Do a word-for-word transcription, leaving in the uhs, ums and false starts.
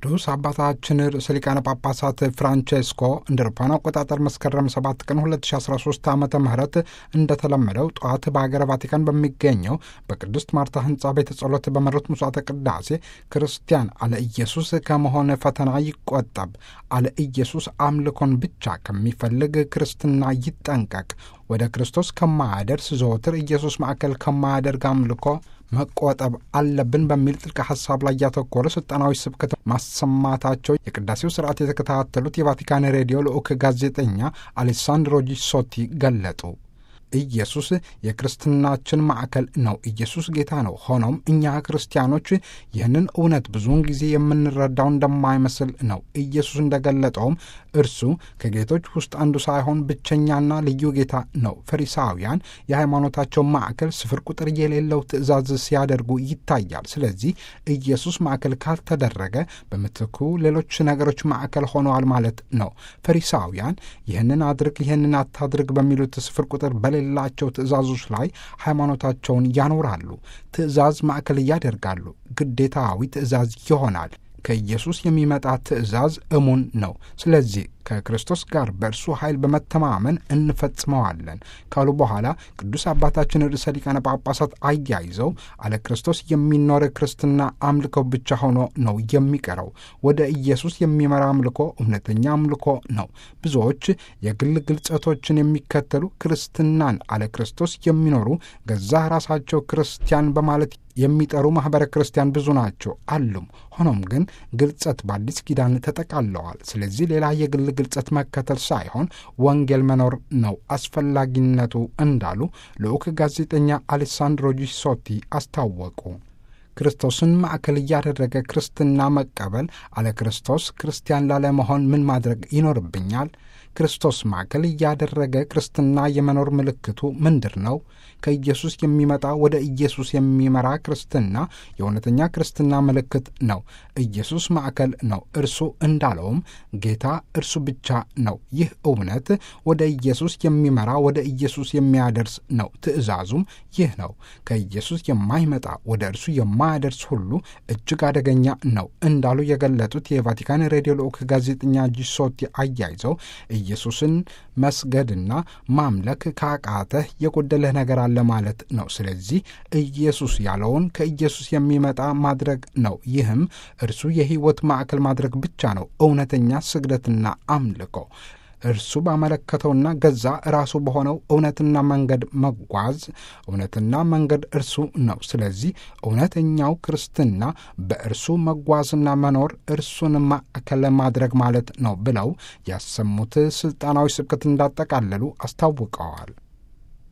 ቅዱስ አባታችን ርዕሰ ሊቃነ ጳጳሳት ፍራንቼስኮ እንደ አውሮፓውያን አቆጣጠር መስከረም ሰባት ቀን ሁለት ሺ አስራ ሶስት ዓመተ ምህረት እንደተለመደው ጠዋት በሀገረ ቫቲካን በሚገኘው በቅድስት ማርታ ሕንጻ ቤተ ጸሎት በመሩት ምሥዋዕተ ቅዳሴ ክርስቲያን አለ ኢየሱስ ከመሆን ፈተና ይቆጠብ፣ አለ ኢየሱስ አምልኮን ብቻ ከሚፈልግ ክርስትና ይጠንቀቅ፣ ወደ ክርስቶስ ከማያደርስ ዘወትር ኢየሱስ ማዕከል ከማያደርግ አምልኮ መቆጠብ አለብን በሚል ጥልቅ ሐሳብ ላይ ያተኮረ ስልጣናዊ ስብከት ማሰማታቸው የቅዳሴው ስርዓት የተከታተሉት የቫቲካን ሬዲዮ ልዑክ ጋዜጠኛ አሌሳንድሮ ጂሶቲ ገለጡ። ኢየሱስ የክርስትናችን ማዕከል ነው። ኢየሱስ ጌታ ነው። ሆኖም እኛ ክርስቲያኖች ይህንን እውነት ብዙውን ጊዜ የምንረዳው እንደማይመስል ነው። ኢየሱስ እንደገለጠውም እርሱ ከጌቶች ውስጥ አንዱ ሳይሆን ብቸኛና ልዩ ጌታ ነው። ፈሪሳውያን የሃይማኖታቸው ማዕከል ስፍር ቁጥር የሌለው ትእዛዝ ሲያደርጉ ይታያል። ስለዚህ ኢየሱስ ማዕከል ካልተደረገ በምትኩ ሌሎች ነገሮች ማዕከል ሆነዋል ማለት ነው። ፈሪሳውያን ይህንን አድርግ፣ ይህንን አታድርግ በሚሉት ስፍር ቁጥር በሌላቸው ትእዛዞች ላይ ሃይማኖታቸውን ያኖራሉ። ትእዛዝ ማዕከል ያደርጋሉ። ግዴታዊ ትእዛዝ ይሆናል። ከኢየሱስ የሚመጣ ትእዛዝ እሙን ነው። ስለዚህ ከክርስቶስ ጋር በእርሱ ኃይል በመተማመን እንፈጽመዋለን ካሉ በኋላ ቅዱስ አባታችን ርዕሰ ሊቃነ ጳጳሳት አያይዘው አለ ክርስቶስ የሚኖር ክርስትና አምልኮ ብቻ ሆኖ ነው የሚቀረው። ወደ ኢየሱስ የሚመራ አምልኮ እውነተኛ አምልኮ ነው። ብዙዎች የግል ግልጸቶችን የሚከተሉ ክርስትናን አለ ክርስቶስ የሚኖሩ ገዛ ራሳቸው ክርስቲያን በማለት የሚጠሩ ማኅበረ ክርስቲያን ብዙ ናቸው አሉም። ሆኖም ግን ግልጸት በአዲስ ኪዳን ተጠቃለዋል። ስለዚህ ሌላ የግል ግልጸት መከተል ሳይሆን ወንጌል መኖር ነው አስፈላጊነቱ እንዳሉ ልዑክ ጋዜጠኛ አሌሳንድሮ ጂሶቲ አስታወቁ። ክርስቶስን ማዕከል እያደረገ ክርስትና መቀበል አለ ክርስቶስ ክርስቲያን ላለመሆን ምን ማድረግ ይኖርብኛል? ክርስቶስ ማዕከል እያደረገ ክርስትና የመኖር ምልክቱ ምንድር ነው? ከኢየሱስ የሚመጣ ወደ ኢየሱስ የሚመራ ክርስትና የእውነተኛ ክርስትና ምልክት ነው። ኢየሱስ ማዕከል ነው። እርሱ እንዳለውም ጌታ እርሱ ብቻ ነው። ይህ እውነት ወደ ኢየሱስ የሚመራ ወደ ኢየሱስ የሚያደርስ ነው። ትእዛዙም ይህ ነው። ከኢየሱስ የማይመጣ ወደ እርሱ የማያደርስ ሁሉ እጅግ አደገኛ ነው እንዳሉ የገለጡት የቫቲካን ሬዲዮ ልዑክ ጋዜጠኛ ጂሶቲ አያይዘው ኢየሱስን መስገድና ማምለክ ካቃተህ የጎደለህ ነገር አለ ማለት ነው። ስለዚህ ኢየሱስ ያለውን ከኢየሱስ የሚመጣ ማድረግ ነው። ይህም እርሱ የሕይወት ማዕከል ማድረግ ብቻ ነው። እውነተኛ ስግደትና አምልኮ እርሱ ባመለከተውና ገዛ ራሱ በሆነው እውነትና መንገድ መጓዝ። እውነትና መንገድ እርሱ ነው። ስለዚህ እውነተኛው ክርስትና በእርሱ መጓዝና መኖር እርሱን ማዕከል ማድረግ ማለት ነው ብለው ያሰሙት ስልጣናዊ ስብከት እንዳጠቃለሉ አስታውቀዋል።